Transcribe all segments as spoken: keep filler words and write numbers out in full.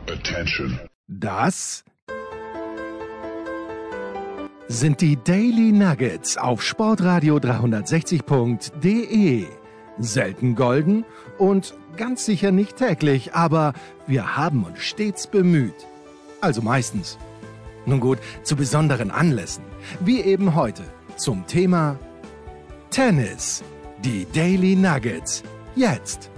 Attention. Das sind die Daily Nuggets auf Sportradio dreihundertsechzig Punkt de. Selten golden und ganz sicher nicht täglich, aber wir haben uns stets bemüht. Also meistens. Nun gut, zu besonderen Anlässen, wie eben heute, zum Thema Tennis. Die Daily Nuggets. Jetzt.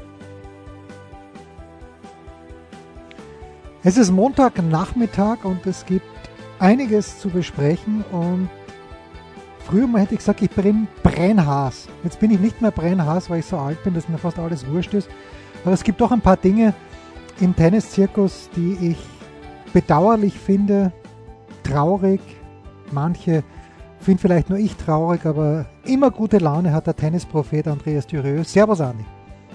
Es ist Montagnachmittag und es gibt einiges zu besprechen und früher mal hätte ich gesagt, ich bin Brennhaas. Jetzt bin ich nicht mehr Brennhaas, weil ich so alt bin, dass mir fast alles wurscht ist. Aber es gibt doch ein paar Dinge im Tenniszirkus, die ich bedauerlich finde, traurig. Manche finden vielleicht nur ich traurig, aber immer gute Laune hat der Tennisprophet Andreas Thürieu. Servus, Andi.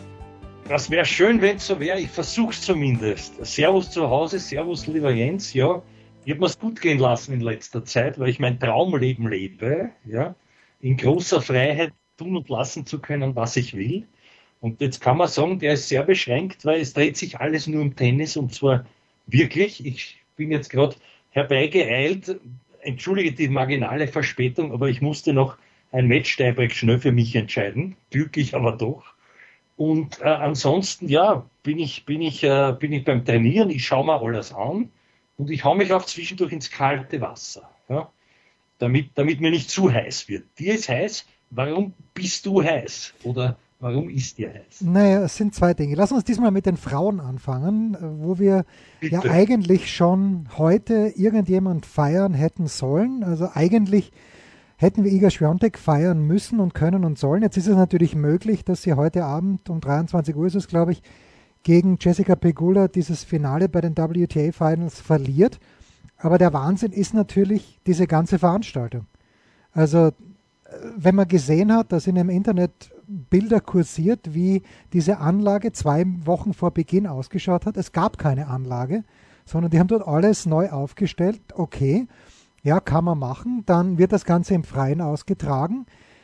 Das wäre schön, wenn es so wäre. Ich versuche es zumindest. Servus zu Hause, servus lieber Jens. Ja, ich habe mir es gut gehen lassen in letzter Zeit, weil ich mein Traumleben lebe, ja, in großer Freiheit tun und lassen zu können, was ich will. Und jetzt kann man sagen, der ist sehr beschränkt, weil es dreht sich alles nur um Tennis und zwar wirklich. Ich bin jetzt gerade herbeigeeilt, entschuldige die marginale Verspätung, aber ich musste noch ein Match-Tiebreak schnell für mich entscheiden. Glücklich aber doch. Und äh, ansonsten, ja, bin ich, bin, ich, äh, bin ich beim Trainieren, ich schaue mir alles an und ich hau mich auch zwischendurch ins kalte Wasser, ja, damit, damit mir nicht zu heiß wird. Dir ist heiß, warum bist du heiß? Oder warum ist dir heiß? Naja, es sind zwei Dinge. Lass uns diesmal mit den Frauen anfangen, wo wir Bitte. ja eigentlich schon heute irgendjemand feiern hätten sollen. Also eigentlich hätten wir Iga Swiatek feiern müssen und können und sollen. Jetzt ist es natürlich möglich, dass sie heute Abend um dreiundzwanzig Uhr ist es, glaube ich, gegen Jessica Pegula dieses Finale bei den W T A Finals verliert. Aber der Wahnsinn ist natürlich diese ganze Veranstaltung. Also wenn man gesehen hat, dass in dem Internet Bilder kursiert, wie diese Anlage zwei Wochen vor Beginn ausgeschaut hat. Es gab keine Anlage, sondern die haben dort alles neu aufgestellt. Okay, ja, kann man machen. Dann wird das Ganze im Freien ausgetragen.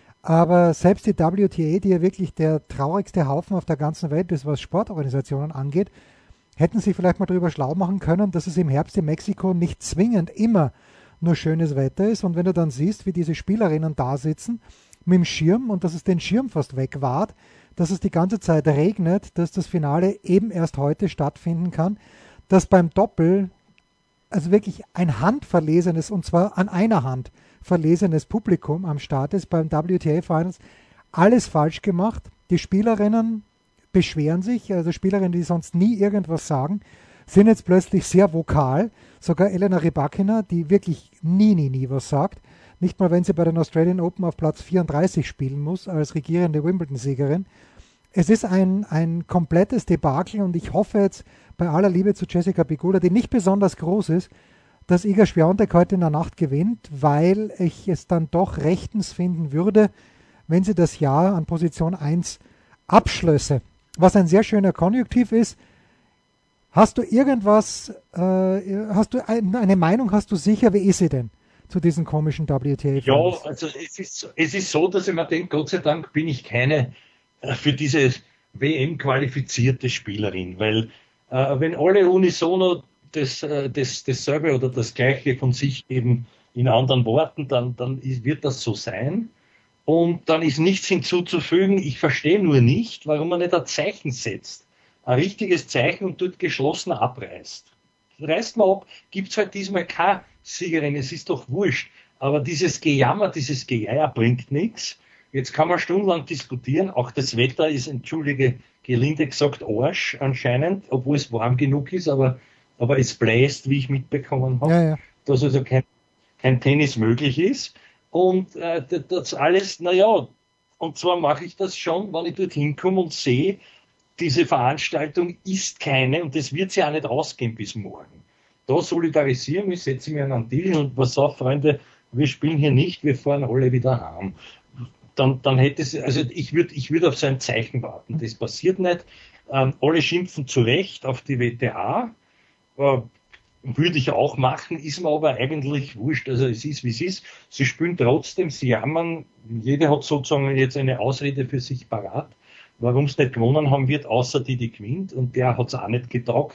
Aber selbst die W T A, die ja wirklich der traurigste Haufen auf der ganzen Welt ist, was Sportorganisationen angeht, hätten sich vielleicht mal darüber schlau machen können, dass es im Herbst in Mexiko nicht zwingend immer nur schönes Wetter ist. Und wenn du dann siehst, wie diese Spielerinnen da sitzen mit dem Schirm und dass es den Schirm fast wegwart, dass es die ganze Zeit regnet, dass das Finale eben erst heute stattfinden kann, dass beim Doppel also wirklich ein handverlesenes, und zwar an einer Hand verlesenes Publikum am Start ist beim W T A Finals. Alles falsch gemacht. Die Spielerinnen beschweren sich, also Spielerinnen, die sonst nie irgendwas sagen, sind jetzt plötzlich sehr vokal. Sogar Elena Rybakina, die wirklich nie, nie, nie was sagt. Nicht mal, wenn sie bei den Australian Open auf Platz vierunddreißig spielen muss, als regierende Wimbledon-Siegerin. Es ist ein, ein komplettes Debakel und ich hoffe jetzt bei aller Liebe zu Jessica Pegula, die nicht besonders groß ist, dass Iga Swiatek heute in der Nacht gewinnt, weil ich es dann doch rechtens finden würde, wenn sie das Jahr an Position eins abschlösse. Was ein sehr schöner Konjunktiv ist. Hast du irgendwas, äh, hast du ein, eine Meinung, hast du sicher, wie ist sie denn zu diesen komischen W T A? Ja, also es ist, es ist so, dass ich mir denke, Gott sei Dank bin ich keine äh, für diese W M qualifizierte Spielerin, weil äh, wenn alle unisono das, äh, das, dasselbe oder das Gleiche von sich geben in anderen Worten, dann, dann ist, wird das so sein. Und dann ist nichts hinzuzufügen. Ich verstehe nur nicht, warum man nicht ein Zeichen setzt. Ein richtiges Zeichen und dort geschlossen abreißt. Reißt man ab, gibt es halt diesmal keine Siegerin, es ist doch wurscht. Aber dieses Gejammer, dieses Gejeier bringt nichts. Jetzt kann man stundenlang diskutieren. Auch das Wetter ist, entschuldige, gelinde gesagt, Arsch anscheinend, obwohl es warm genug ist, aber, aber es bläst, wie ich mitbekommen habe, ja, ja. dass also kein, kein Tennis möglich ist. Und äh, das alles, naja, und zwar mache ich das schon, wenn ich dort hinkomme und sehe, diese Veranstaltung ist keine, und das wird sie auch nicht ausgehen bis morgen. Da solidarisieren wir, setzen wir an den Tisch und pass auf, Freunde, wir spielen hier nicht, wir fahren alle wieder heim. Dann, dann hätte es, also ich würde ich würd auf so ein Zeichen warten. Das passiert nicht. Ähm, alle schimpfen zu Recht auf die W T A. Äh, würde ich auch machen, ist mir aber eigentlich wurscht. Also es ist, wie es ist. Sie spielen trotzdem, sie jammern. Jeder hat sozusagen jetzt eine Ausrede für sich parat, warum es nicht gewonnen haben wird, außer die, die gewinnt. Und der hat es auch nicht getaugt.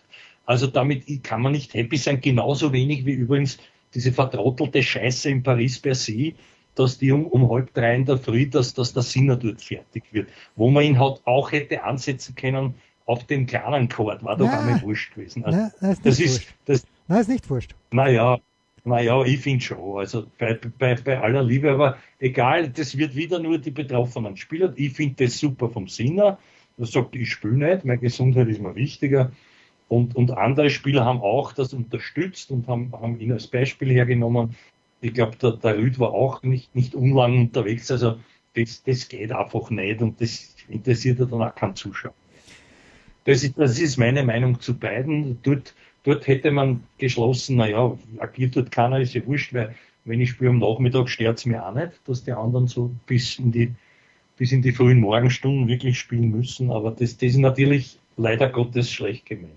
Also damit kann man nicht happy sein, genauso wenig wie übrigens diese vertrottelte Scheiße in Paris-Bercy, dass die um, um halb drei in der Früh, dass, dass der Sinner dort fertig wird. Wo man ihn halt auch hätte ansetzen können auf dem kleinen Chord, war doch Ja. einmal wurscht gewesen. Also, Nein, das ist das nicht ist, wurscht. das, Nein, ist nicht wurscht. naja, naja, ich finde schon. Also bei, bei, bei aller Liebe, aber egal, das wird wieder nur die betroffenen Spieler. Ich finde das super vom Sinner. Er sagt, ich spiele nicht, meine Gesundheit ist mir wichtiger. Und, und andere Spieler haben auch das unterstützt und haben, haben ihn als Beispiel hergenommen. Ich glaube, der, der Rüd war auch nicht, nicht unlang unterwegs. Also das, das geht einfach nicht und das interessiert ja dann auch keinen Zuschauer. Das ist, das ist meine Meinung zu beiden. Dort, dort hätte man geschlossen, naja, agiert dort keiner, ist ja wurscht, weil wenn ich spiele am Nachmittag, stört es mir auch nicht, dass die anderen so bis in die, bis in die frühen Morgenstunden wirklich spielen müssen. Aber das, das ist natürlich leider Gottes schlecht gemanagt.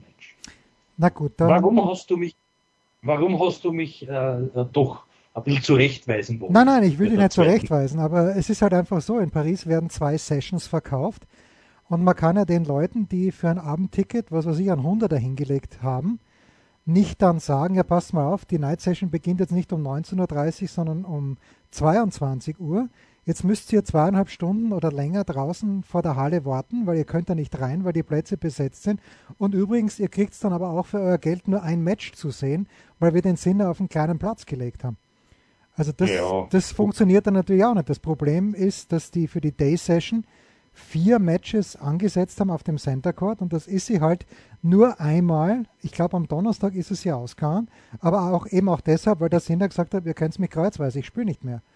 Na gut, dann. Warum hast du mich, warum hast du mich äh, doch ein bisschen zurechtweisen wollen? Nein, nein, ich will Bei dich der nicht zweiten. zurechtweisen, aber es ist halt einfach so, in Paris werden zwei Sessions verkauft und man kann ja den Leuten, die für ein Abendticket, was weiß ich, ein Hunderter hingelegt haben, nicht dann sagen, ja passt mal auf, die Night Session beginnt jetzt nicht um neunzehn Uhr dreißig, sondern um zweiundzwanzig Uhr. Jetzt müsst ihr zweieinhalb Stunden oder länger draußen vor der Halle warten, weil ihr könnt da nicht rein, weil die Plätze besetzt sind. Und übrigens, ihr kriegt dann aber auch für euer Geld nur ein Match zu sehen, weil wir den Sinner auf einen kleinen Platz gelegt haben. Also das, Ja. das funktioniert dann natürlich auch nicht. Das Problem ist, dass die für die Day Session vier Matches angesetzt haben auf dem Center Court und das ist sie halt nur einmal. Ich glaube, am Donnerstag ist es ja ausgegangen, aber auch eben auch deshalb, weil der Sinner gesagt hat, ihr könnt es mich kreuzweise, ich spiele nicht mehr.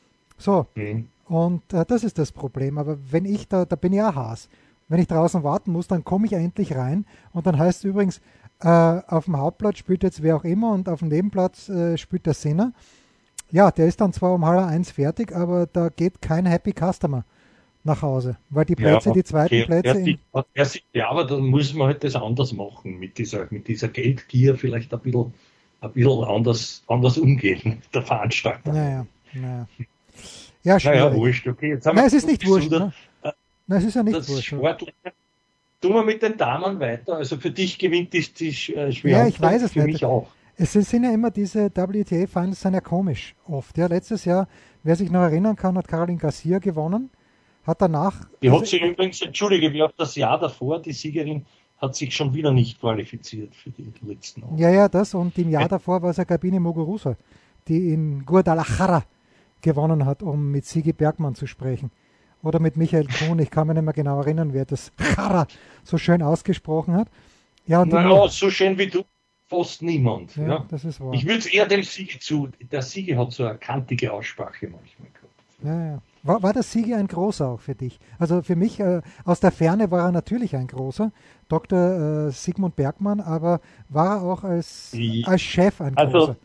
So, Mhm. und äh, das ist das Problem. Aber wenn ich da, da bin ich ja Haas. Wenn ich draußen warten muss, dann komme ich endlich rein und dann heißt es übrigens, äh, auf dem Hauptplatz spielt jetzt wer auch immer und auf dem Nebenplatz äh, spielt der Sinner. Ja, der ist dann zwar um halb eins fertig, aber da geht kein Happy Customer nach Hause, weil die Plätze, Ja, die zweiten okay. Plätze, Er in, sieht- er sieht- ja, aber dann muss man halt das anders machen, mit dieser, mit dieser Geldgier vielleicht ein bisschen, ein bisschen anders, anders umgehen mit der Veranstaltung. naja, naja. Ja, Naja, schwierig. wurscht, okay. Jetzt haben Nein, wir es ist nicht wurscht. gesudert. Ne? Nein, es ist ja nicht Das wurscht. Sportler. Tun wir mit den Damen weiter. Also für dich gewinnt die, die äh, Ja, ich weiß es für nicht. mich auch. Es sind ja immer diese W T A-Finals, sind ja komisch oft. Ja, letztes Jahr, wer sich noch erinnern kann, hat Caroline Garcia gewonnen, hat danach... Die also, hat sich übrigens, entschuldige, wie auch das Jahr davor, die Siegerin hat sich schon wieder nicht qualifiziert für die letzten Jahre. ja, ja, das und im Jahr davor war es ja Gabine Muguruza, die in Guadalajara gewonnen hat, um mit Sigi Bergmann zu sprechen. Oder mit Michael Kuhn, ich kann mich nicht mehr genau erinnern, wer das Jara so schön ausgesprochen hat. Ja, und die Naja, so schön wie du, fast niemand. ja, Ja. das ist wahr. Ich würde es eher dem Siege zu. Der Siege hat so eine kantige Aussprache manchmal gehabt. Ja, ja. War, war der Sigi ein großer auch für dich? Also für mich, äh, aus der Ferne war er natürlich ein großer, Doktor äh, Sigmund Bergmann, aber war er auch als, Ja. als Chef ein Also, großer?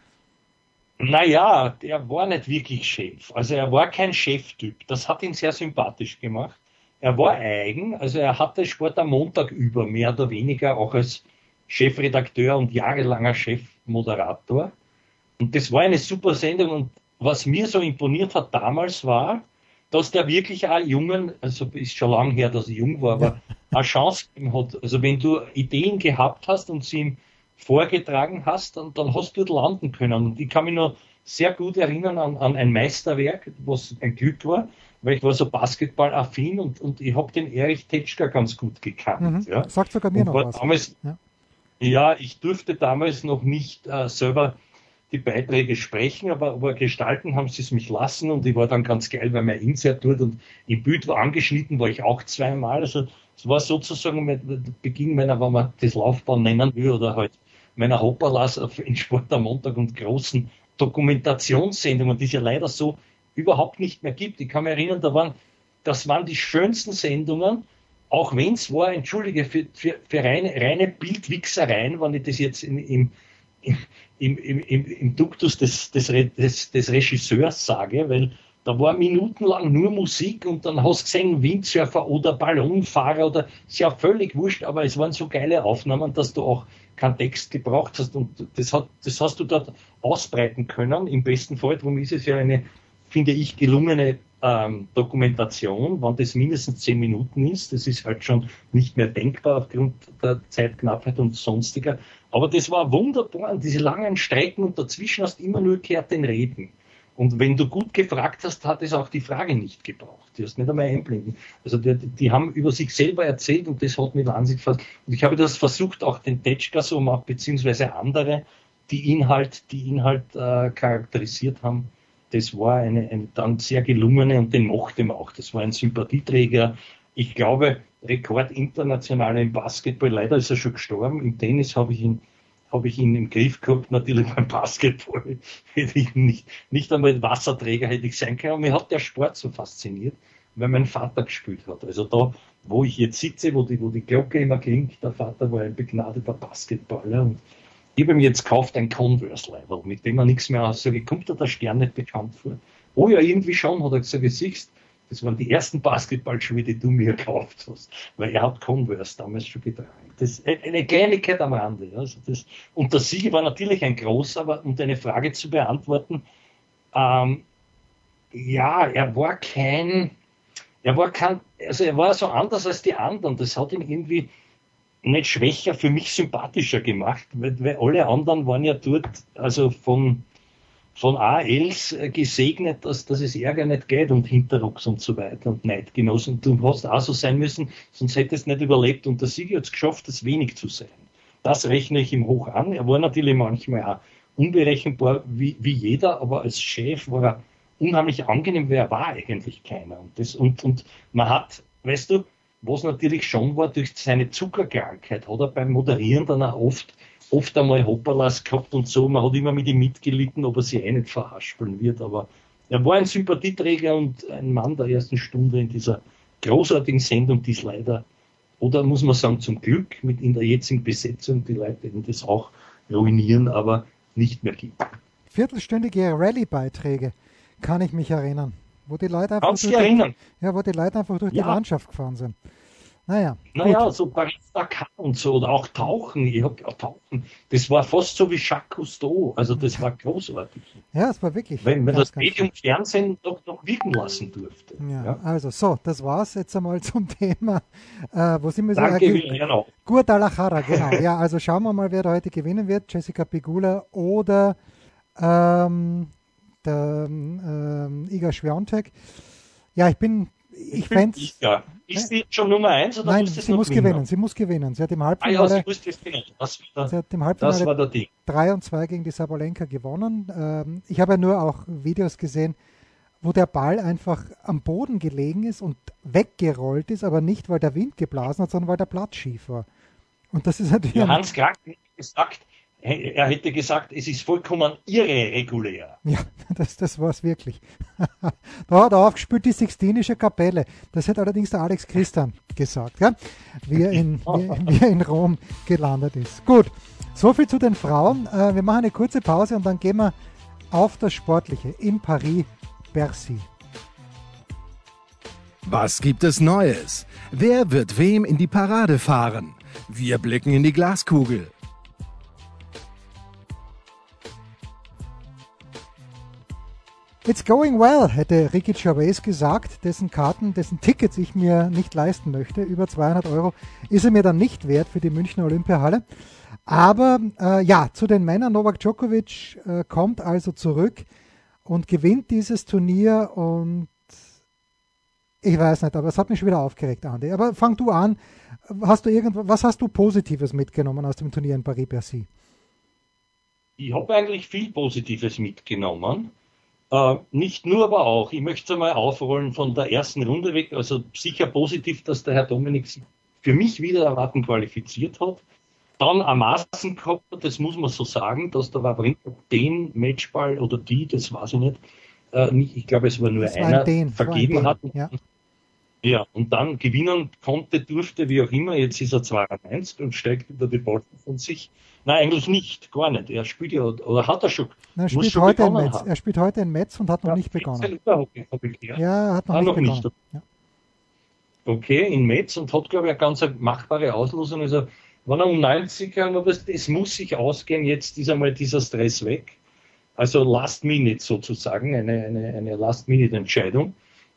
Naja, der war nicht wirklich Chef. Also er war kein Cheftyp. Das hat ihn sehr sympathisch gemacht. Er war eigen, also er hatte Sport am Montag über, mehr oder weniger auch als Chefredakteur und jahrelanger Chefmoderator. Und das war eine super Sendung. Und was mir so imponiert hat damals war, dass der wirklich auch Jungen, also ist schon lange her, dass er jung war, aber eine Chance gegeben hat. Also wenn du Ideen gehabt hast und sie ihm vorgetragen hast, dann, dann hast du dort landen können. Und ich kann mich noch sehr gut erinnern an, an ein Meisterwerk, was ein Glück war, weil ich war so basketballaffin und, und ich habe den Erich Tetschka ganz gut gekannt. Mhm. Ja. Sagt sogar mir Und noch war was. damals, Ja. ja, ich durfte damals noch nicht äh, selber die Beiträge sprechen, aber, aber gestalten haben sie es mich lassen und ich war dann ganz geil, weil mein Insert dort und im Bild war angeschnitten, war ich auch zweimal. Also es war sozusagen mein Beginn meiner, wenn man das Laufbahn nennen will, oder halt meiner Hopperlas in Sport am Montag und großen Dokumentationssendungen, die es ja leider so überhaupt nicht mehr gibt. Ich kann mich erinnern, da waren, das waren die schönsten Sendungen, auch wenn es war, entschuldige, für, für, für reine, reine Bildwichsereien, wenn ich das jetzt in, im, im, im, im, im Duktus des, des, des, des Regisseurs sage, weil da war minutenlang nur Musik und dann hast du gesehen Windsurfer oder Ballonfahrer oder ist ja völlig wurscht, aber es waren so geile Aufnahmen, dass du auch keinen Text gebraucht hast und das, hat, das hast du dort ausbreiten können. Im besten Fall, darum ist es ja eine, finde ich, gelungene ähm, Dokumentation, wenn das mindestens zehn Minuten ist. Das ist halt schon nicht mehr denkbar aufgrund der Zeitknappheit und sonstiger. Aber das war wunderbar, diese langen Strecken und dazwischen hast du immer nur gehört den Reden. Und wenn du gut gefragt hast, hat es auch die Frage nicht gebraucht. Die hast nicht einmal einblenden. Also die, die haben über sich selber erzählt und das hat mich wahnsinnig fast. Und ich habe das versucht, auch den Tetschka so machen, beziehungsweise andere, die Inhalt, die Inhalt äh, charakterisiert haben. Das war eine, eine dann sehr gelungene und den mochte man auch. Das war ein Sympathieträger. Ich glaube, Rekord international im Basketball. Leider ist er schon gestorben. Im Tennis habe ich ihn habe ich ihn im Griff gehabt, natürlich beim Basketball hätte ich nicht, nicht einmal Wasserträger hätte ich sein können. Aber mir hat der Sport so fasziniert, weil mein Vater gespielt hat. Also da, wo ich jetzt sitze, wo die, wo die Glocke immer klingt, der Vater war ein begnadeter Basketballer und ich habe ihm jetzt gekauft ein Converse-Level, mit dem er nichts mehr aussage. Kommt dir der Stern nicht bekannt vor? Oh ja, irgendwie schon, hat er gesagt, wie siehst, das waren die ersten Basketballschuhe, die du mir gekauft hast. Weil er hat Converse damals schon getragen. Das ist eine Kleinigkeit am Rande. Also das, und der Sieg war natürlich ein großer, aber um deine Frage zu beantworten, ähm, ja, er war kein, er war kein, also er war so anders als die anderen. Das hat ihn irgendwie nicht schwächer, für mich sympathischer gemacht, weil, weil alle anderen waren ja dort, also von von A Ls gesegnet, dass, dass es Ärger nicht geht und Hinterrucks und so weiter und Neidgenossen. Du hast auch so sein müssen, sonst hättest du nicht überlebt. Und der Sieger hat es geschafft, das wenig zu sein. Das rechne ich ihm hoch an. Er war natürlich manchmal auch unberechenbar wie, wie jeder, aber als Chef war er unheimlich angenehm, weil er war eigentlich keiner. Und, das, und, und man hat, weißt du, was natürlich schon war, durch seine Zuckerkrankheit hat er beim Moderieren dann auch oft oft einmal Hopperlas gehabt und so. Man hat immer mit ihm mitgelitten, ob er sich eh nicht verhaspeln wird. Aber er war ein Sympathieträger und ein Mann der ersten Stunde in dieser großartigen Sendung, die es leider, oder muss man sagen, zum Glück mit in der jetzigen Besetzung, die Leute eben das auch ruinieren, aber nicht mehr gibt. Viertelstündige Rallye-Beiträge, kann ich mich erinnern. Wo die Leute einfach, Kannst durch, du dich erinnern? Die, ja, wo die Leute einfach durch ja. die Landschaft gefahren sind. Naja, naja, so Paris-Dakar und so, oder auch Tauchen, ich hab auch Tauchen, das war fast so wie Jacques Cousteau, also das war großartig. Ja, es war wirklich. Wenn man das Medium Fernsehen doch noch wirken lassen durfte. Ja, ja. Also so, das war's jetzt einmal zum Thema. Äh, wo sind wir so? Danke, genau. Guadalajara, genau. Ja, also schauen wir mal, wer da heute gewinnen wird, Jessica Pegula oder ähm, der ähm, Iga Swiatek. Ja, ich bin Ich, ich fände ja. Ist sie schon Nummer eins oder Nein, muss das sie noch muss gewinnen? gewinnen. Sie muss gewinnen. Sie hat im Halbfinale, ah, ja, sie muss das gewinnen. Das, war, sie hat im Halbfinale das war der Ding. drei und zwei gegen die Sabalenka gewonnen. Ähm, ich habe ja nur auch Videos gesehen, wo der Ball einfach am Boden gelegen ist und weggerollt ist, aber nicht, weil der Wind geblasen hat, sondern weil der Platz schief war. Und das ist natürlich... Ja, Hans Krack hat gesagt, er hätte gesagt, es ist vollkommen irregulär. Ja, das, das war es wirklich. Da hat er aufgespielt die Sixtinische Kapelle. Das hat allerdings der Alex Christian gesagt, ja? wie, er in, wie, wie er in Rom gelandet ist. Gut, soviel zu den Frauen. Äh, wir machen eine kurze Pause und dann gehen wir auf das Sportliche in Paris-Bercy. Was gibt es Neues? Wer wird wem in die Parade fahren? Wir blicken in die Glaskugel. It's going well, hätte Ricky Gervais gesagt, dessen Karten, dessen Tickets ich mir nicht leisten möchte. Über zweihundert Euro ist er mir dann nicht wert für die Münchner Olympiahalle. Aber äh, ja, zu den Männern. Novak Djokovic äh, kommt also zurück und gewinnt dieses Turnier. Und ich weiß nicht, aber es hat mich schon wieder aufgeregt, Andi. Aber fang du an. Hast du irgendwas, was hast du Positives mitgenommen aus dem Turnier in Paris-Bercy? Ich habe eigentlich viel Positives mitgenommen. Uh, nicht nur, aber auch. Ich möchte es einmal aufrollen von der ersten Runde weg. Also sicher positiv, dass der Herr Dominik sich für mich wieder erwarten qualifiziert hat. Dann am Maßen gehabt, das muss man so sagen, dass der Wawrinka den Matchball oder die, das weiß ich nicht, uh, nicht ich glaube, es war nur das einer, war den, vergeben war hat. Ja. ja, und dann gewinnen konnte, durfte, wie auch immer. Jetzt ist er zweiundneunzig und steigt über die Balken von sich. Nein, eigentlich nicht, gar nicht. Er spielt ja, oder hat er schon? Er spielt, heute in Metz. er spielt heute in Metz und hat noch ja, nicht begonnen. Ja, er hat noch, ah, nicht, noch begonnen. nicht. Ja. Okay, in Metz und hat, glaube ich, eine ganz machbare Auslosung. Also, wenn er um neunzig kann, aber es muss sich ausgehen, jetzt ist einmal dieser Stress weg. Also Last Minute sozusagen, eine, eine, eine Last Minute Entscheidung.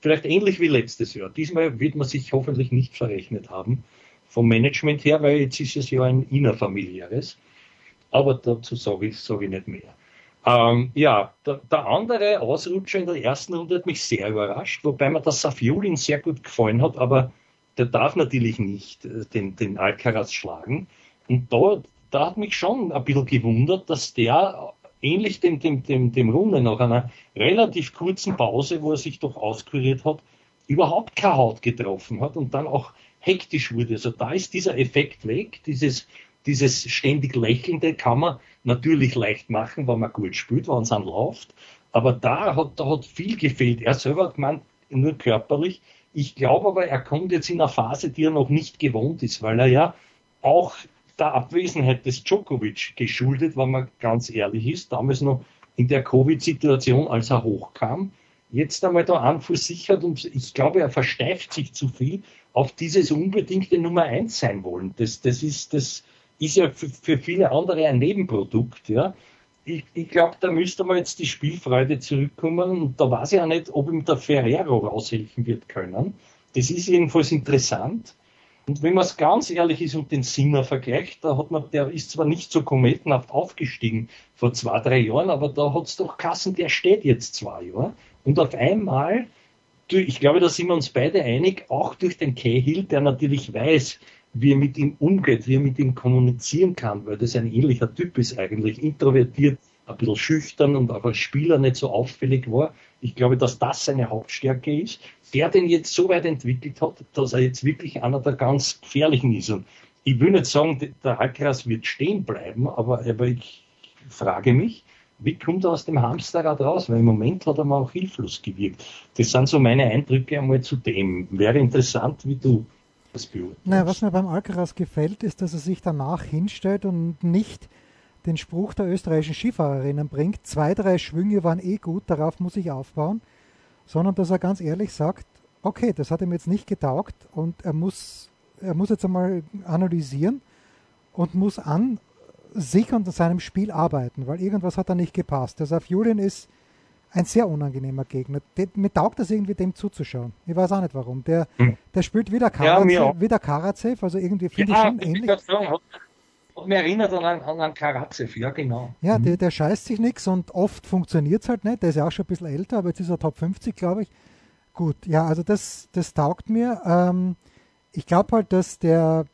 vielleicht ähnlich wie letztes Jahr. Diesmal wird man sich hoffentlich nicht verrechnet haben vom Management her, weil jetzt ist es ja ein innerfamiliäres. Aber dazu sage ich, sag ich nicht mehr. Ähm, ja, der, der andere Ausrutscher in der ersten Runde hat mich sehr überrascht, wobei mir das Safiullin sehr gut gefallen hat, aber der darf natürlich nicht äh, den, den Alcaraz schlagen. Und da, da hat mich schon ein bisschen gewundert, dass der ähnlich dem, dem, dem, dem Runde nach einer relativ kurzen Pause, wo er sich doch auskuriert hat, überhaupt keine Haut getroffen hat und dann auch hektisch wurde. Also da ist dieser Effekt weg, dieses Dieses ständig Lächelnde kann man natürlich leicht machen, wenn man gut spielt, wenn es dann läuft. Aber da hat, da hat viel gefehlt. Er selber hat gemeint, nur körperlich. Ich glaube aber, er kommt jetzt in einer Phase, die er noch nicht gewohnt ist, weil er ja auch der Abwesenheit des Djokovic geschuldet, wenn man ganz ehrlich ist, damals noch in der Covid-Situation, als er hochkam, jetzt einmal da anversichert und ich glaube, er versteift sich zu viel auf dieses unbedingte Nummer eins sein wollen. Das, das ist das ist ja für, für viele andere ein Nebenprodukt. Ja. Ich, ich glaube, da müsste man jetzt die Spielfreude zurückkommen und da weiß ich auch nicht, ob ihm der Ferrero raushelfen wird können. Das ist jedenfalls interessant. Und wenn man es ganz ehrlich ist und den Sinner vergleicht, da hat man, der ist zwar nicht so kometenhaft aufgestiegen vor zwei, drei Jahren, aber da hat es doch Kassen, der steht jetzt zwei Jahre. Und auf einmal, ich glaube, da sind wir uns beide einig, auch durch den Cahill, der natürlich weiß, wie er mit ihm umgeht, wie er mit ihm kommunizieren kann, weil das ein ähnlicher Typ ist eigentlich, introvertiert, ein bisschen schüchtern und auch als Spieler nicht so auffällig war. Ich glaube, dass das seine Hauptstärke ist, der den jetzt so weit entwickelt hat, dass er jetzt wirklich einer der ganz gefährlichen ist. Und ich will nicht sagen, der Alcaraz wird stehen bleiben, aber, aber ich frage mich, wie kommt er aus dem Hamsterrad raus? Weil im Moment hat er mir auch hilflos gewirkt. Das sind so meine Eindrücke einmal zu dem. Wäre interessant, wie du Naja, was mir beim Alcaraz gefällt, ist, dass er sich danach hinstellt und nicht den Spruch der österreichischen Skifahrerinnen bringt, zwei, drei Schwünge waren eh gut, darauf muss ich aufbauen, sondern dass er ganz ehrlich sagt, okay, das hat ihm jetzt nicht getaugt und er muss, er muss jetzt einmal analysieren und muss an sich und seinem Spiel arbeiten, weil irgendwas hat da nicht gepasst. Der Safiullin ist ein sehr unangenehmer Gegner. De, mir taugt das irgendwie, dem zuzuschauen. Ich weiß auch nicht warum. Der, hm. der spielt wieder Karatsev, ja, wieder Karatsev, also irgendwie finde ja, ich schon ähnlich. Ich sagen, hat, hat mich erinnert an, an, an Karatsev, ja genau. Ja, mhm. der, der scheißt sich nichts und oft funktioniert es halt nicht. Der ist ja auch schon ein bisschen älter, aber jetzt ist er Top fünfzig, glaube ich. Gut, ja, also das, das taugt mir. Ähm, ich glaube halt, dass der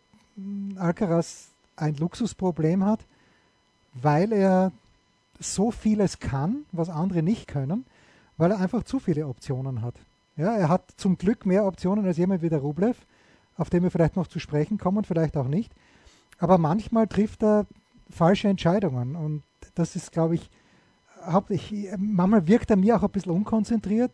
Alcaraz ein Luxusproblem hat, weil er so vieles kann, was andere nicht können, weil er einfach zu viele Optionen hat. Ja, er hat zum Glück mehr Optionen als jemand wie der Rublev, auf den wir vielleicht noch zu sprechen kommen, vielleicht auch nicht. Aber manchmal trifft er falsche Entscheidungen und das ist, glaube ich, hauptsächlich, manchmal wirkt er mir auch ein bisschen unkonzentriert,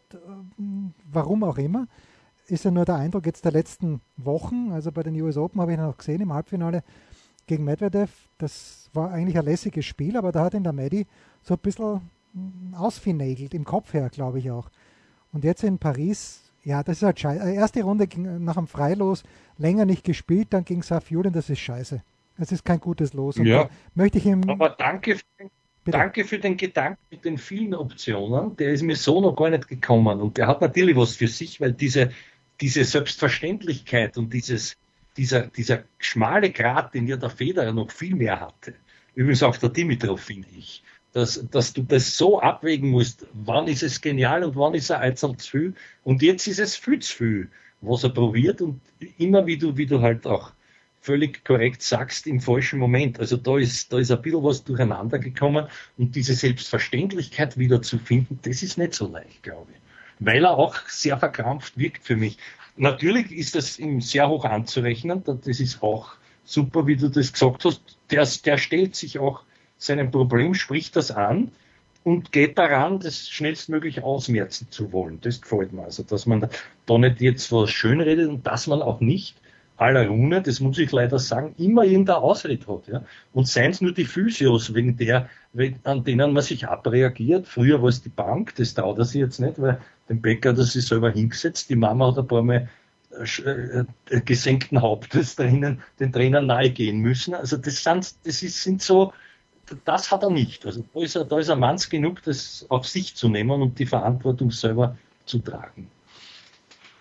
warum auch immer. Ist ja nur der Eindruck jetzt der letzten Wochen, also bei den U S Open habe ich ihn noch gesehen im Halbfinale gegen Medvedev, das war eigentlich ein lässiges Spiel, aber da hat ihn der Medi so ein bisschen ausfinagelt, im Kopf her, glaube ich auch. Und jetzt in Paris, ja, das ist halt scheiße. Erste Runde ging nach dem Freilos länger nicht gespielt, dann gegen Safiullin, das ist scheiße. Das ist kein gutes Los. Und ja, möchte ich ihm. Aber danke, danke für den Gedanken mit den vielen Optionen, der ist mir so noch gar nicht gekommen und der hat natürlich was für sich, weil diese, diese Selbstverständlichkeit und dieses Dieser, dieser schmale Grat, den ja der Federer noch viel mehr hatte, übrigens auch der Dimitrov, finde ich, dass, dass du das so abwägen musst, wann ist es genial und wann ist er einzeln zu viel und jetzt ist es viel zu viel, was er probiert und immer wie du, wie du halt auch völlig korrekt sagst, im falschen Moment. Also da ist, da ist ein bisschen was durcheinander gekommen und diese Selbstverständlichkeit wieder zu finden, das ist nicht so leicht, glaube ich. Weil er auch sehr verkrampft wirkt für mich. Natürlich ist das ihm sehr hoch anzurechnen, das ist auch super, wie du das gesagt hast. Der, der stellt sich auch seinem Problem, spricht das an und geht daran, das schnellstmöglich ausmerzen zu wollen. Das gefällt mir. Also, dass man da nicht jetzt was schönredet und dass man auch nicht à la Rune, das muss ich leider sagen, immer irgendeine Ausrede hat. Ja? Und seien es nur die Physios, wegen der, an denen man sich abreagiert. Früher war es die Bank, das traut er sich jetzt nicht, weil den Bäcker hat er sich selber hingesetzt. Die Mama hat ein paar Mal äh, äh, gesenkten Hauptes drinnen den Trainern nahe gehen müssen. Also das sind, das ist, sind so, das hat er nicht. Also da ist er, da ist er manns genug, das auf sich zu nehmen und die Verantwortung selber zu tragen.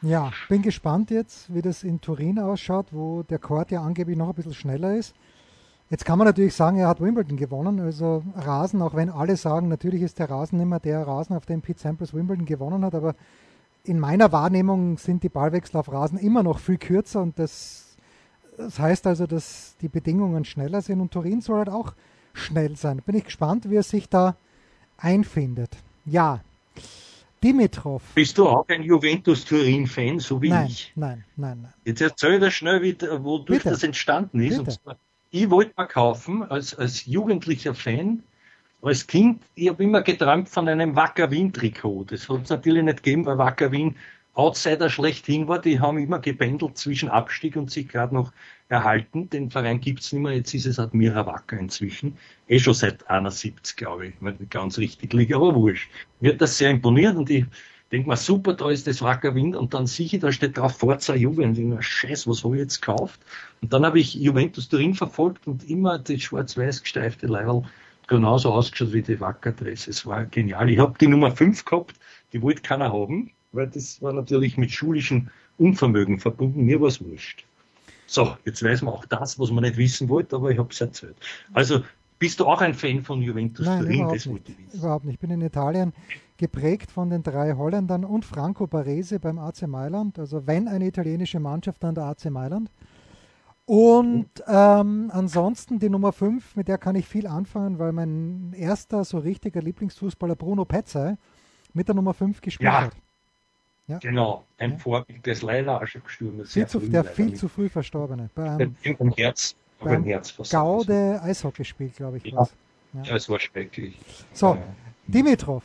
Ja, bin gespannt jetzt, wie das in Turin ausschaut, wo der Court ja angeblich noch ein bisschen schneller ist. Jetzt kann man natürlich sagen, er hat Wimbledon gewonnen, also Rasen, auch wenn alle sagen, natürlich ist der Rasen nicht mehr der Rasen, auf dem Pete Sampras Wimbledon gewonnen hat, aber in meiner Wahrnehmung sind die Ballwechsel auf Rasen immer noch viel kürzer und das, das heißt also, dass die Bedingungen schneller sind und Turin soll halt auch schnell sein. Bin ich gespannt, wie er sich da einfindet. Ja, Dimitrov. Bist du auch ein Juventus-Turin-Fan, so wie Nein, ich? nein, nein, nein. Jetzt erzähl dir schnell, wie, wodurch Bitte. das entstanden ist. Und Bitte. zwar, ich wollte mal kaufen, als, als jugendlicher Fan, als Kind, ich habe immer geträumt von einem Wacker Wien-Trikot. Das hat es natürlich nicht gegeben, weil Wacker Wien Outsider schlechthin war. Die haben immer gebändelt zwischen Abstieg und sich gerade noch erhalten. Den Verein gibt es nicht mehr. Jetzt ist es Admira Wacker inzwischen. Eh schon seit einundsiebzig, glaube ich. Nicht ganz richtig liege, aber wurscht. Mir hat das sehr imponiert und ich denke mal, super, da ist das Wacker Wien und dann sehe ich, da steht drauf Forza Jugend. Ich denke mir, Scheiß, was habe ich jetzt gekauft? Und dann habe ich Juventus Turin verfolgt und immer das schwarz-weiß gesteifte Leiberl genauso ausgeschaut wie die Wacker-Dress. Es war genial. Ich habe die Nummer fünf gehabt, die wollte keiner haben, weil das war natürlich mit schulischem Unvermögen verbunden. Mir war es wurscht. So, jetzt weiß man auch das, was man nicht wissen wollte, aber ich habe es erzählt. Also, bist du auch ein Fan von Juventus Nein, Turin? überhaupt Das wollte ich nicht. wissen. Überhaupt nicht. Ich bin in Italien geprägt von den drei Holländern und Franco Baresi beim A C Mailand. Also wenn eine italienische Mannschaft, dann der A C Mailand. Und ähm, ansonsten die Nummer fünf, mit der kann ich viel anfangen, weil mein erster so richtiger Lieblingsfußballer Bruno Petzai mit der Nummer fünf gespielt Ja. hat. Ja. Genau, ein Ja. Vorbild, der ist leider auch schon gestorben. Viel Sehr zu, früh der leider viel mit zu früh Verstorbene. Bei einem, irgendeinem Herz, aber ein beim Herzversagen. Gaude Eishockey spielt, glaube ich, Ja. was. Ja, es war schrecklich. So, Ja. Dimitrov.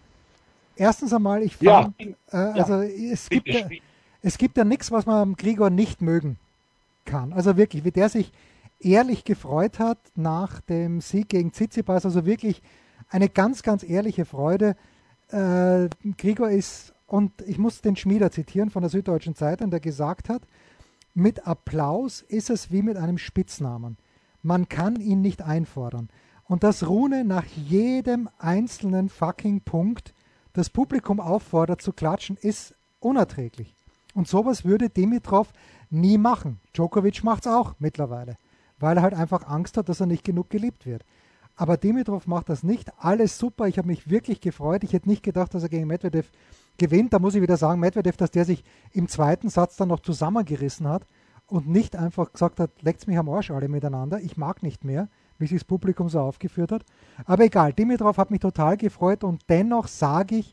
Erstens einmal, ich Ja. fand, äh, also es gibt Bitte, ja, spiel. es gibt ja nichts, was man am Gregor nicht mögen kann. Also wirklich, wie der sich ehrlich gefreut hat nach dem Sieg gegen Tsitsipas, also wirklich eine ganz, ganz ehrliche Freude. Äh, Gregor ist, und ich muss den Schmieder zitieren von der Süddeutschen Zeitung, der gesagt hat, mit Applaus ist es wie mit einem Spitznamen. Man kann ihn nicht einfordern. Und dass Rune nach jedem einzelnen fucking Punkt das Publikum auffordert zu klatschen, ist unerträglich. Und sowas würde Dimitrov nie machen. Djokovic macht es auch mittlerweile, weil er halt einfach Angst hat, dass er nicht genug geliebt wird. Aber Dimitrov macht das nicht. Alles super. Ich habe mich wirklich gefreut. Ich hätte nicht gedacht, dass er gegen Medvedev gewinnt. Da muss ich wieder sagen, Medvedev, dass der sich im zweiten Satz dann noch zusammengerissen hat und nicht einfach gesagt hat, leckt's mich am Arsch alle miteinander. Ich mag nicht mehr, wie sich das Publikum so aufgeführt hat. Aber egal, Dimitrov hat mich total gefreut und dennoch sage ich,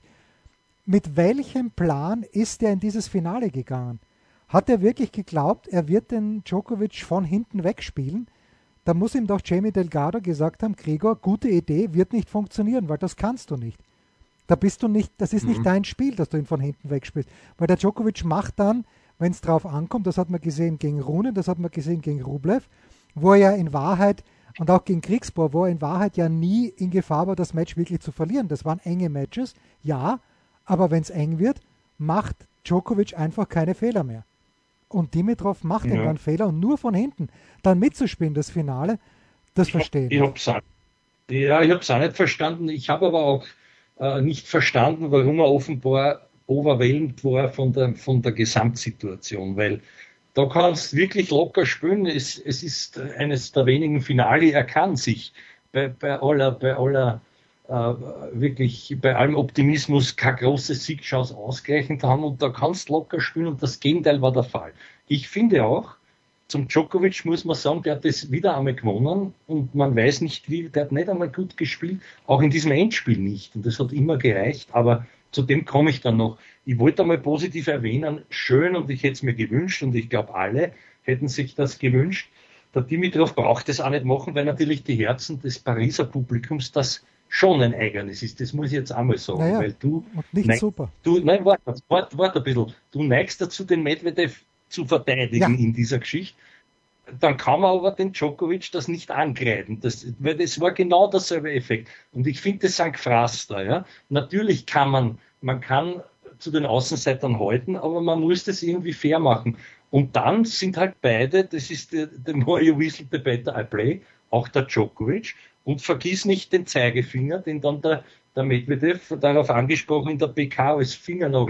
mit welchem Plan ist er in dieses Finale gegangen? Hat er wirklich geglaubt, er wird den Djokovic von hinten wegspielen? Da muss ihm doch Jamie Delgado gesagt haben, Gregor, gute Idee, wird nicht funktionieren, weil das kannst du nicht. Da bist du nicht, das ist nicht Mhm. dein Spiel, dass du ihn von hinten wegspielst. Weil der Djokovic macht dann, wenn es drauf ankommt, das hat man gesehen gegen Rune, das hat man gesehen gegen Rublev, wo er ja in Wahrheit, und auch gegen Kriegsbohr, wo er in Wahrheit ja nie in Gefahr war, das Match wirklich zu verlieren. Das waren enge Matches, ja, aber wenn es eng wird, macht Djokovic einfach keine Fehler mehr. Und Dimitrov macht Ja. eben dann Fehler und nur von hinten dann mitzuspielen, das Finale, das Ich hab- verstehe Ich ich. habe es auch, ja, ich hab's auch nicht verstanden. Ich habe aber auch äh, nicht verstanden, warum er offenbar overwhelmed war von der, von der Gesamtsituation, weil da kannst du wirklich locker spielen. Es, es ist eines der wenigen Finale, er kann sich bei, bei aller, bei aller äh, wirklich bei allem Optimismus keine große Siegchance ausgleichend haben und da kannst du locker spielen und das Gegenteil war der Fall. Ich finde auch, zum Djokovic muss man sagen, der hat das wieder einmal gewonnen und man weiß nicht wie, der hat nicht einmal gut gespielt, auch in diesem Endspiel nicht und das hat immer gereicht, aber zu dem komme ich dann noch. Ich wollte einmal positiv erwähnen, schön und ich hätte es mir gewünscht und ich glaube alle hätten sich das gewünscht. Der Dimitrov braucht das auch nicht machen, weil natürlich die Herzen des Pariser Publikums das schon ein eigenes ist. Das muss ich jetzt einmal sagen, Naja, weil du und nicht nein, super. Du, nein, warte, warte, warte ein bisschen. Du neigst dazu, den Medvedev zu verteidigen Ja. in dieser Geschichte. Dann kann man aber den Djokovic das nicht angreifen. Das, weil das war genau derselbe Effekt. Und ich finde, das sind Gefraster. Ja? Natürlich kann man, man kann zu den Außenseitern halten, aber man muss das irgendwie fair machen. Und dann sind halt beide, das ist the, the more you whistle, the better I play, auch der Djokovic. Und vergiss nicht den Zeigefinger, den dann der, der Medvedev darauf angesprochen in der P K als Fingernagel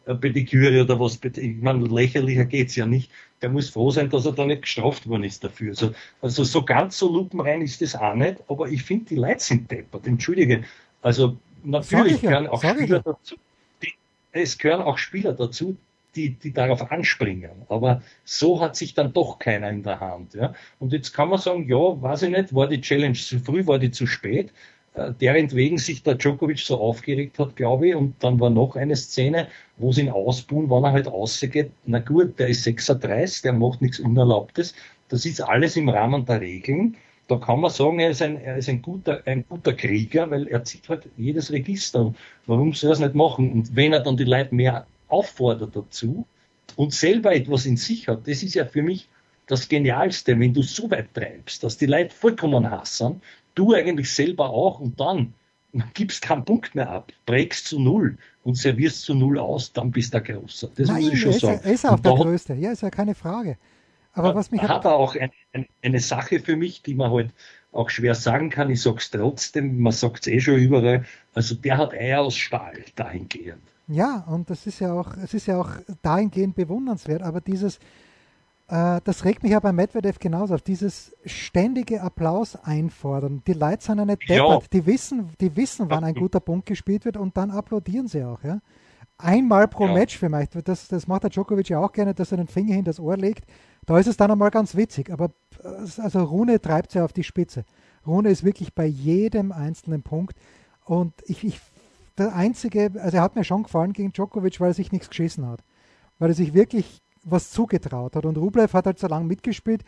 Pediküre oder was, ich meine, lächerlicher geht's ja nicht. Der muss froh sein, dass er da nicht gestraft worden ist dafür. Also, also so ganz so lupenrein ist das auch nicht, aber ich finde, die Leute sind deppert, entschuldige. Also natürlich ja, gehören auch Spieler ja. dazu, die, es gehören auch Spieler dazu, die, die darauf anspringen. Aber so hat sich dann doch keiner in der Hand. Ja. Und jetzt kann man sagen, ja, weiß ich nicht, war die Challenge zu früh, war die zu spät? Derentwegen sich der Djokovic so aufgeregt hat, glaube ich, und dann war noch eine Szene, wo sie ihn ausbuhen, wann er halt rausgeht. Na gut, der ist sechsunddreißig, der macht nichts Unerlaubtes. Das ist alles im Rahmen der Regeln. Da kann man sagen, er ist ein, er ist ein guter, ein guter Krieger, weil er zieht halt jedes Register. Warum soll er es nicht machen? Und wenn er dann die Leute mehr auffordert dazu und selber etwas in sich hat, das ist ja für mich das Genialste, wenn du so weit treibst, dass die Leute vollkommen hassen, du eigentlich selber auch, und dann gibst keinen Punkt mehr ab, prägst zu null und servierst zu null aus, dann bist du der Große. Das Nein, muss ich schon er ist, sagen. Er ist auch und der Größte, ja, ist ja keine Frage. Aber was mich hat er auch ein, ein, eine Sache für mich, die man halt auch schwer sagen kann, ich sag's trotzdem, man sagt's eh schon überall, also der hat Eier aus Stahl dahingehend. Ja, und das ist ja auch, es ist ja auch dahingehend bewundernswert, aber dieses das regt mich ja bei Medvedev genauso auf, dieses ständige Applaus einfordern. Die Leute sind ja nicht deppert, ja. die wissen, die wissen, wann ein guter Punkt gespielt wird und dann applaudieren sie auch. Ja? Einmal pro ja. Match vielleicht, das, das macht der Djokovic ja auch gerne, dass er den Finger hin das Ohr legt. Da ist es dann einmal ganz witzig, aber also Rune treibt es ja auf die Spitze. Rune ist wirklich bei jedem einzelnen Punkt und ich, ich der einzige, also er hat mir schon gefallen gegen Djokovic, weil er sich nichts geschissen hat. Weil er sich wirklich was zugetraut hat. Und Rublev hat halt so lange mitgespielt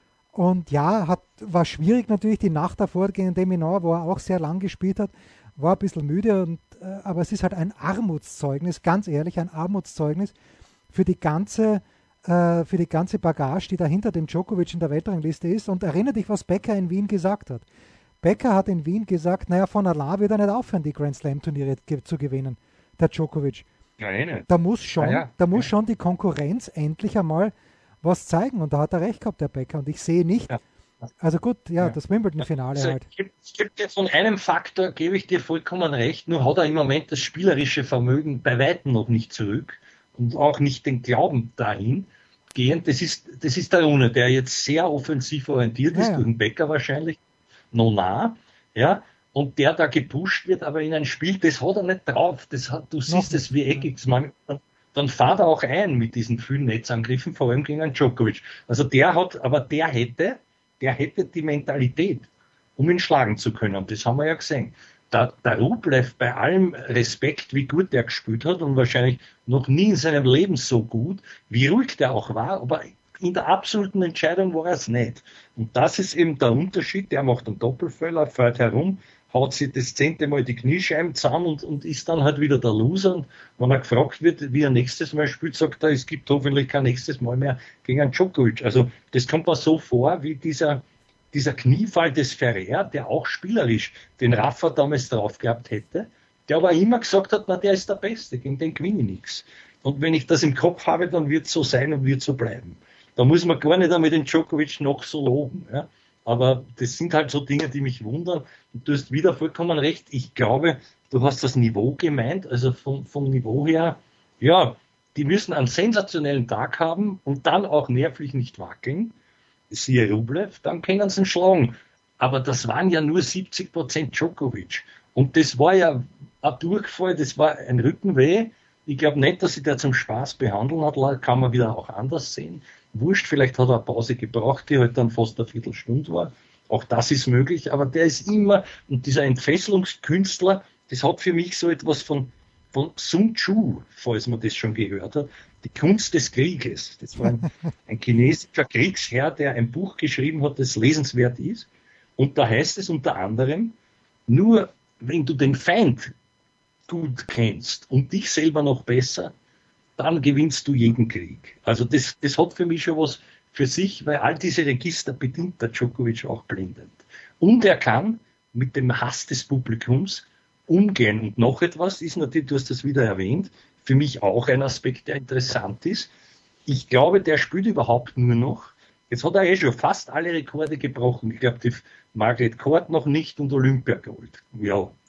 und ja, hat, war schwierig natürlich die Nacht davor gegen De Minaur, wo er auch sehr lang gespielt hat, war ein bisschen müde, und, äh, aber es ist halt ein Armutszeugnis, ganz ehrlich, ein Armutszeugnis für die ganze äh, für die ganze Bagage, die da hinter dem Djokovic in der Weltrangliste ist. Und erinnere dich, was Becker in Wien gesagt hat. Becker hat in Wien gesagt, naja, von Allah wird er nicht aufhören, die Grand Slam Turniere ge- zu gewinnen, der Djokovic. Ja, eh da muss schon, ja, ja. da muss ja. schon die Konkurrenz endlich einmal was zeigen. Und da hat er recht gehabt, der Becker. Und ich sehe nicht, ja. also gut, ja, ja. das Wimbledon-Finale also, halt. Ich, ich gebe dir von einem Faktor, gebe ich dir vollkommen recht, nur hat er im Moment das spielerische Vermögen bei Weitem noch nicht zurück und auch nicht den Glauben dahin gehend. Das ist, das ist der Rune, der jetzt sehr offensiv orientiert ist, ja, ja. durch den Becker wahrscheinlich, no nah, ja, und der da gepusht wird, aber in ein Spiel, das hat er nicht drauf. Das hat, du siehst es wie eckig. Dann, dann fährt er auch ein mit diesen vielen Netzangriffen, vor allem gegen einen Djokovic. Also der hat, aber der hätte, der hätte die Mentalität, um ihn schlagen zu können. Das haben wir ja gesehen. Der, der Rublev, bei allem Respekt, wie gut der gespielt hat und wahrscheinlich noch nie in seinem Leben so gut, wie ruhig der auch war, aber in der absoluten Entscheidung war er es nicht. Und das ist eben der Unterschied. Der macht einen Doppelfehler, fährt herum, haut sich das zehnte Mal die Kniescheiben zusammen und, und ist dann halt wieder der Loser. Und wenn er gefragt wird, wie er nächstes Mal spielt, sagt er, es gibt hoffentlich kein nächstes Mal mehr gegen einen Djokovic. Also das kommt mir so vor, wie dieser, dieser Kniefall des Ferrer, der auch spielerisch den Rafa damals drauf gehabt hätte, der aber immer gesagt hat, na, der ist der Beste, gegen den gewinne ich nichts. Und wenn ich das im Kopf habe, dann wird es so sein und wird so bleiben. Da muss man gar nicht einmal den Djokovic noch so loben. Ja. Aber das sind halt so Dinge, die mich wundern. Und du hast wieder vollkommen recht. Ich glaube, du hast das Niveau gemeint. Also vom, vom Niveau her, ja, die müssen einen sensationellen Tag haben und dann auch nervlich nicht wackeln. Siehe Rublev, dann können sie ihn schlagen. Aber das waren ja nur siebzig Prozent Djokovic. Und das war ja ein Durchfall, das war ein Rückenweh. Ich glaube nicht, dass sich der zum Spaß behandeln hat, kann man wieder auch anders sehen. Wurscht, vielleicht hat er eine Pause gebraucht, die halt dann fast eine Viertelstunde war. Auch das ist möglich, aber der ist immer, und dieser Entfesselungskünstler, das hat für mich so etwas von, von Sun Tzu, falls man das schon gehört hat, die Kunst des Krieges. Das war ein, ein chinesischer Kriegsherr, der ein Buch geschrieben hat, das lesenswert ist. Und da heißt es unter anderem, nur wenn du den Feind gut kennst und dich selber noch besser, dann gewinnst du jeden Krieg. Also das, das hat für mich schon was für sich, weil all diese Register bedient der Djokovic auch blendend. Und er kann mit dem Hass des Publikums umgehen. Und noch etwas ist natürlich, du hast das wieder erwähnt, für mich auch ein Aspekt, der interessant ist. Ich glaube, der spielt überhaupt nur noch. Jetzt hat er eh schon fast alle Rekorde gebrochen. Ich glaube, die Margaret Court noch nicht und Olympiagold. Ja.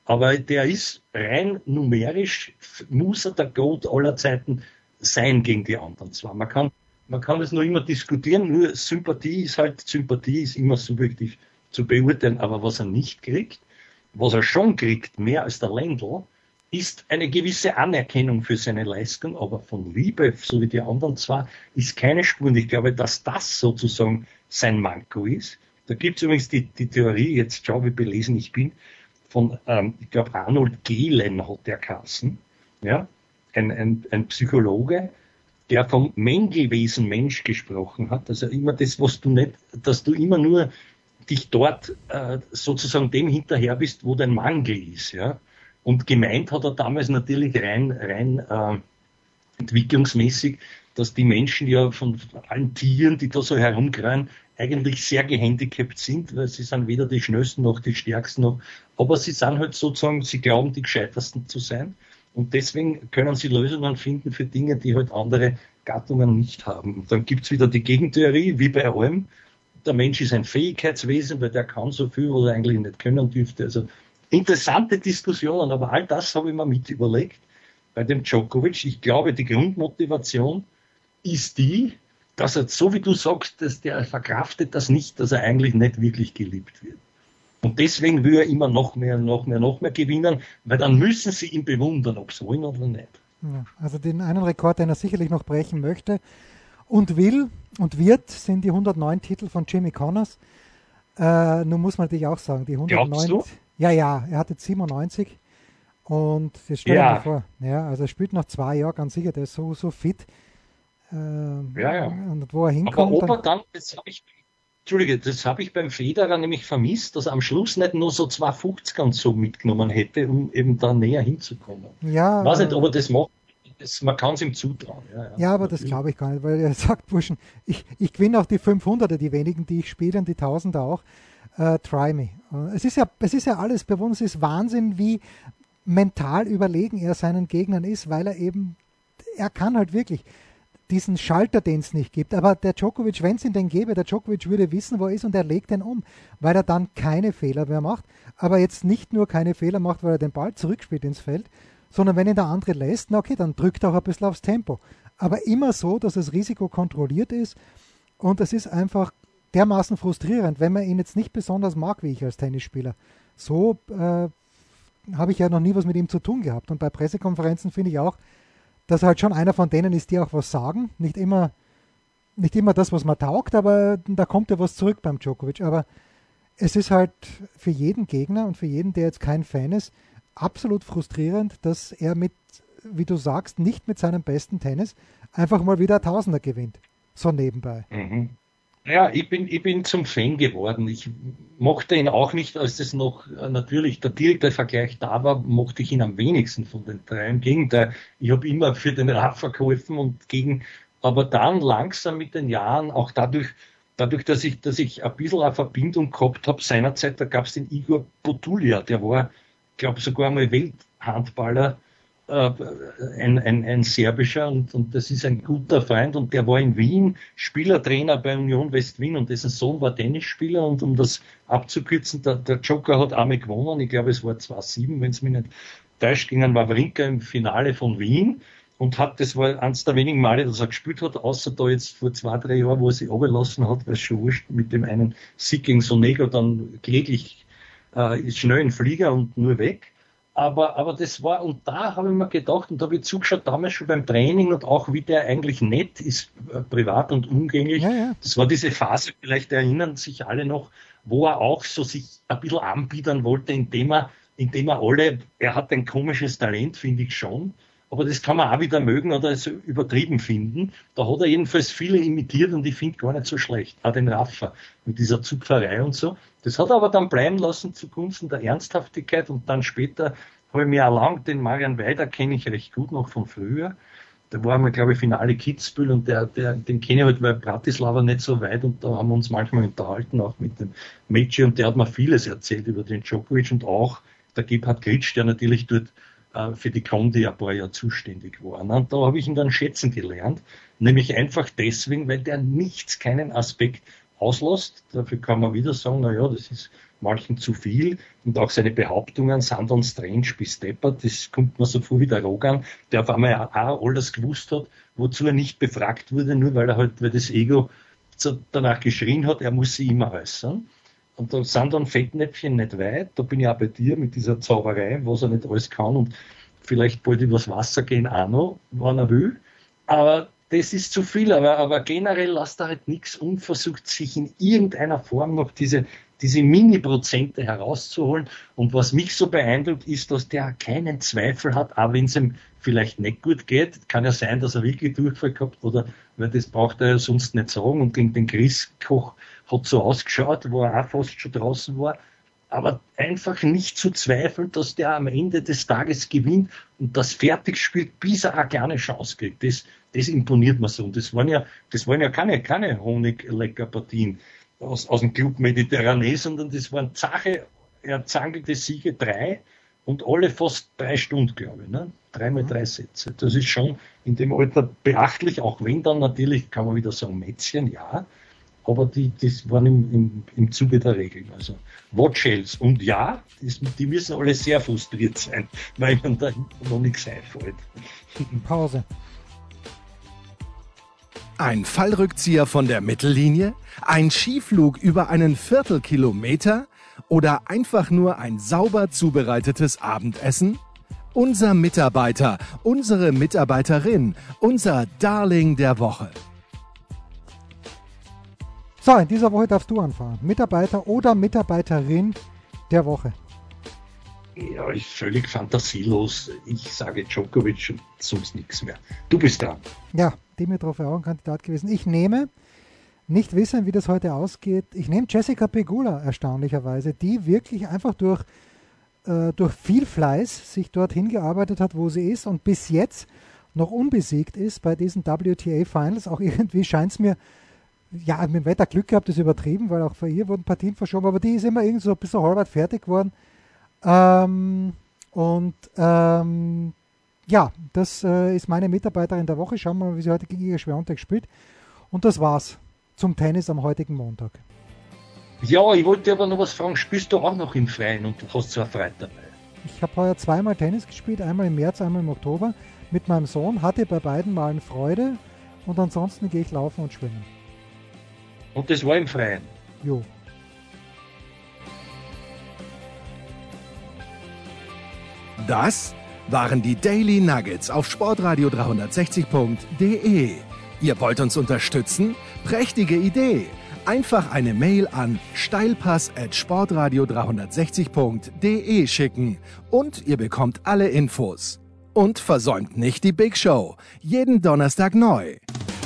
Aber der ist rein numerisch, muss er der Goat aller Zeiten sein gegen die anderen zwar. Man kann, man kann es nur immer diskutieren, nur Sympathie ist halt, Sympathie ist immer subjektiv zu beurteilen, aber was er nicht kriegt, was er schon kriegt, mehr als der Lendl, ist eine gewisse Anerkennung für seine Leistung, aber von Liebe, so wie die anderen zwar, ist keine Spur. Und ich glaube, dass das sozusagen sein Manko ist. Da gibt es übrigens die, die Theorie, jetzt schau, wie belesen ich bin, von, ähm, ich glaube, Arnold Gehlen hat der Kassen, ja, ein, ein, ein Psychologe, der vom Mängelwesen Mensch gesprochen hat. Also immer das, was du nicht, dass du immer nur dich dort äh, sozusagen dem hinterher bist, wo dein Mangel ist, ja. Und gemeint hat er damals natürlich rein, rein äh, entwicklungsmäßig, dass die Menschen ja von allen Tieren, die da so herumkreien, eigentlich sehr gehandicapt sind, weil sie sind weder die schnellsten noch die stärksten noch, aber sie sind halt sozusagen, sie glauben, die gescheitersten zu sein. Und deswegen können sie Lösungen finden für Dinge, die halt andere Gattungen nicht haben. Und dann gibt's wieder die Gegentheorie, wie bei allem. Der Mensch ist ein Fähigkeitswesen, weil der kann so viel, was er eigentlich nicht können dürfte. Also interessante Diskussionen, aber all das habe ich mir mit überlegt bei dem Djokovic. Ich glaube, die Grundmotivation ist die, dass er, so wie du sagst, dass der verkraftet das nicht, dass er eigentlich nicht wirklich geliebt wird. Und deswegen will er immer noch mehr, noch mehr, noch mehr gewinnen, weil dann müssen sie ihn bewundern, ob sie wollen oder nicht. Ja, also den einen Rekord, den er sicherlich noch brechen möchte und will und wird, sind die hundertneun Titel von Jimmy Connors. Äh, nun muss man natürlich auch sagen, die hundertneun... Ja, ja, er hatte siebenundneunzig und jetzt stell dir ja. mal vor, ja, also er spielt noch zwei Jahre, ganz sicher, der ist so, so fit. Ähm, ja, ja. Und wo er hinkommt... Aber ob er dann, das habe ich... Entschuldige, das habe ich beim Federer nämlich vermisst, dass er am Schluss nicht nur so zwei fünfzig und so mitgenommen hätte, um eben da näher hinzukommen. Ja, ich weiß nicht, ob er das macht. Das, man kann es ihm zutrauen. Ja, ja. ja, aber das glaube ich gar nicht, weil er sagt, Burschen, ich, ich gewinne auch die fünfhunderter, die wenigen, die ich spiele, und die tausender auch. Uh, try me. Uh, es ist ja, es ist ja alles bei uns, es ist Wahnsinn, wie mental überlegen er seinen Gegnern ist, weil er eben, er kann halt wirklich diesen Schalter, den es nicht gibt. Aber der Djokovic, wenn es ihn denn gäbe, der Djokovic würde wissen, wo er ist, und er legt den um, weil er dann keine Fehler mehr macht. Aber jetzt nicht nur keine Fehler macht, weil er den Ball zurückspielt ins Feld, sondern wenn ihn der andere lässt, na okay, dann drückt er auch ein bisschen aufs Tempo. Aber immer so, dass das Risiko kontrolliert ist, und es ist einfach dermaßen frustrierend, wenn man ihn jetzt nicht besonders mag, wie ich als Tennisspieler. So äh, habe ich ja noch nie was mit ihm zu tun gehabt. Und bei Pressekonferenzen finde ich auch, dass er halt schon einer von denen ist, die auch was sagen. Nicht immer, nicht immer das, was man taugt, aber da kommt ja was zurück beim Djokovic. Aber es ist halt für jeden Gegner und für jeden, der jetzt kein Fan ist, absolut frustrierend, dass er mit, wie du sagst, nicht mit seinem besten Tennis einfach mal wieder Tausender gewinnt. So nebenbei. Mhm. Ja, ich bin, ich bin zum Fan geworden. Ich mochte ihn auch nicht, als das noch natürlich der direkte Vergleich da war, mochte ich ihn am wenigsten von den drei. Im Gegenteil, ich habe immer für den Rafa geholfen und gegen, aber dann langsam mit den Jahren, auch dadurch, dadurch, dass ich, dass ich ein bisschen eine Verbindung gehabt habe, seinerzeit, da gab es den Igor Potulia, der war, glaube sogar mal Welthandballer, Ein, ein, ein serbischer, und, und das ist ein guter Freund, und der war in Wien Spielertrainer bei Union West-Wien, und dessen Sohn war Tennisspieler, und um das abzukürzen, der, der Joker hat einmal gewonnen, ich glaube es war zwei sieben, wenn es mich nicht täuscht, gegen einen Wawrinka im Finale von Wien, und hat, das war eines der wenigen Male, dass er gespielt hat, außer da jetzt vor zwei, drei Jahren, wo er sich runtergelassen hat, weil es schon wurscht, mit dem einen Sieg gegen Sonego dann kläglich äh, ist schnell ein Flieger und nur weg. Aber, aber das war, und da habe ich mir gedacht, und da habe ich zugeschaut, damals schon beim Training, und auch wie der eigentlich nett ist, äh, privat und umgänglich. Ja, ja. Das war diese Phase, vielleicht erinnern sich alle noch, wo er auch so sich ein bisschen anbiedern wollte, indem er, indem er alle, er hat ein komisches Talent, finde ich schon, aber das kann man auch wieder mögen oder so übertrieben finden. Da hat er jedenfalls viele imitiert, und ich finde gar nicht so schlecht. Auch den Rafa mit dieser Zupferei und so. Das hat er aber dann bleiben lassen zugunsten der Ernsthaftigkeit, und dann später habe ich mir erlangt, den Marian Weider kenne ich recht gut noch von früher. Da war einmal, glaube ich, Finale Kitzbühel, und der, der, den kenne ich halt, weil Bratislava nicht so weit, und da haben wir uns manchmal unterhalten, auch mit dem Metschi, und der hat mir vieles erzählt über den Djokovic, und auch der Gebhard Gritsch, der natürlich dort äh, für die Conti ein paar Jahre zuständig war. Und da habe ich ihn dann schätzen gelernt, nämlich einfach deswegen, weil der nichts, keinen Aspekt auslässt. Dafür kann man wieder sagen, naja, das ist manchen zu viel. Und auch seine Behauptungen sind dann strange bis deppert. Das kommt mir so vor wie der Rogan, der auf einmal auch alles gewusst hat, wozu er nicht befragt wurde, nur weil er halt, weil das Ego so danach geschrien hat, er muss sie immer äußern. Und da sind dann Fettnäpfchen nicht weit. Da bin ich auch bei dir mit dieser Zauberei, was er nicht alles kann und vielleicht bald übers Wasser gehen auch noch, wann er will. Aber das ist zu viel. Aber, aber generell lasst er halt nichts unversucht, sich in irgendeiner Form noch diese, diese Mini-Prozente herauszuholen. Und was mich so beeindruckt, ist, dass der keinen Zweifel hat, auch wenn es ihm vielleicht nicht gut geht. Kann ja sein, dass er wirklich Durchfall gehabt oder, weil das braucht er ja sonst nicht sagen. Und gegen den Chris Koch hat so ausgeschaut, wo er auch fast schon draußen war. Aber einfach nicht zu zweifeln, dass der am Ende des Tages gewinnt und das fertig spielt, bis er eine kleine Chance kriegt. Das, das imponiert mir so. Und das waren ja, das waren ja keine, keine Honiglecker-Partien aus, aus dem Club Mediterranee, sondern das waren zache, erzangelte Siege, drei und alle fast drei Stunden, glaube ich. Ne? Dreimal drei Sätze. Das ist schon in dem Alter beachtlich, auch wenn dann natürlich, kann man wieder sagen, Mätzchen, ja. Aber die, das waren im, im, im Zuge der Regeln. Also Watchhells. Und ja, das, die müssen alle sehr frustriert sein, weil ihnen da noch nichts einfällt. Pause. Ein Fallrückzieher von der Mittellinie? Ein Skiflug über einen Viertelkilometer? Oder einfach nur ein sauber zubereitetes Abendessen? Unser Mitarbeiter, unsere Mitarbeiterin, unser Darling der Woche. So, in dieser Woche darfst du anfangen. Mitarbeiter oder Mitarbeiterin der Woche. Ja, ist völlig fantasielos. Ich sage Djokovic und sonst nichts mehr. Du bist dran. Ja, Dimitrov wäre auch ein Kandidat gewesen. Ich nehme, nicht wissen, wie das heute ausgeht, ich nehme Jessica Pegula erstaunlicherweise, die wirklich einfach durch, äh, durch viel Fleiß sich dorthin gearbeitet hat, wo sie ist und bis jetzt noch unbesiegt ist bei diesen W T A Finals. Auch irgendwie scheint es mir, ja, mit dem Wetter Glück gehabt, ist übertrieben, weil auch für ihr wurden Partien verschoben, aber die ist immer irgendwie so ein bisschen halbweit fertig geworden. Ähm, und ähm, ja, das äh, ist meine Mitarbeiterin der Woche. Schauen wir mal, wie sie heute gegen Iga Swiatek spielt. Und das war's zum Tennis am heutigen Montag. Ja, ich wollte aber noch was fragen. Spielst du auch noch im Freien und du hast zwar Freude dabei? Ich habe heuer zweimal Tennis gespielt, einmal im März, einmal im Oktober mit meinem Sohn, hatte bei beiden Malen Freude und ansonsten gehe ich laufen und schwimmen. Und das war im Freien? Jo. Das waren die Daily Nuggets auf sportradio dreihundertsechzig punkt de. Ihr wollt uns unterstützen? Prächtige Idee! Einfach eine Mail an steilpass at sportradio dreihundertsechzig punkt de schicken und ihr bekommt alle Infos. Und versäumt nicht die Big Show. Jeden Donnerstag neu.